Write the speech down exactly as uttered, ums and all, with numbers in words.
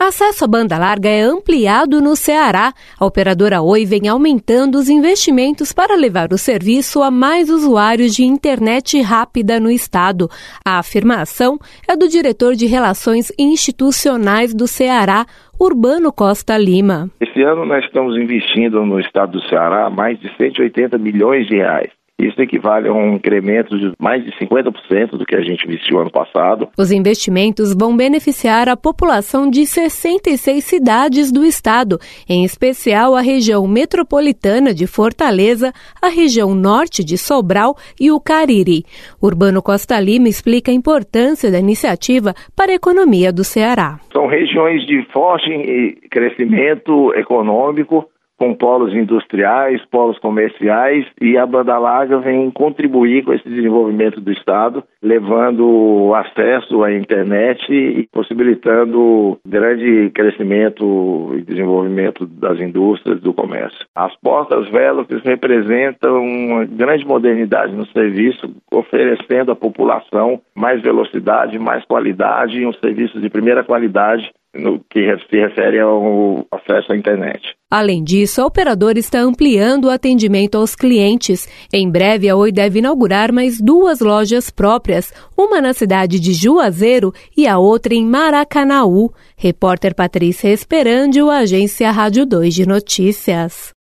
Acesso à banda larga é ampliado no Ceará. A operadora Oi vem aumentando os investimentos para levar o serviço a mais usuários de internet rápida no estado. A afirmação é do diretor de Relações Institucionais do Ceará, Urbano Costa Lima. Esse ano nós estamos investindo no estado do Ceará mais de cento e oitenta milhões de reais. Isso equivale a um incremento de mais de cinquenta por cento do que a gente investiu ano passado. Os investimentos vão beneficiar a população de sessenta e seis cidades do estado, em especial a região metropolitana de Fortaleza, a região norte de Sobral e o Cariri. Urbano Costa Lima explica a importância da iniciativa para a economia do Ceará. São regiões de forte crescimento econômico, com polos industriais, polos comerciais, e a banda larga vem contribuir com esse desenvolvimento do estado, levando acesso à internet e possibilitando grande crescimento e desenvolvimento das indústrias do comércio. As portas Velox representam uma grande modernidade no serviço, oferecendo à população mais velocidade, mais qualidade e um serviço de primeira qualidade no que se refere ao acesso à internet. Além disso, a operadora está ampliando o atendimento aos clientes. Em breve, a Oi deve inaugurar mais duas lojas próprias, uma na cidade de Juazeiro e a outra em Maracanaú. Repórter Patrícia Esperandio, Agência Rádio dois de Notícias.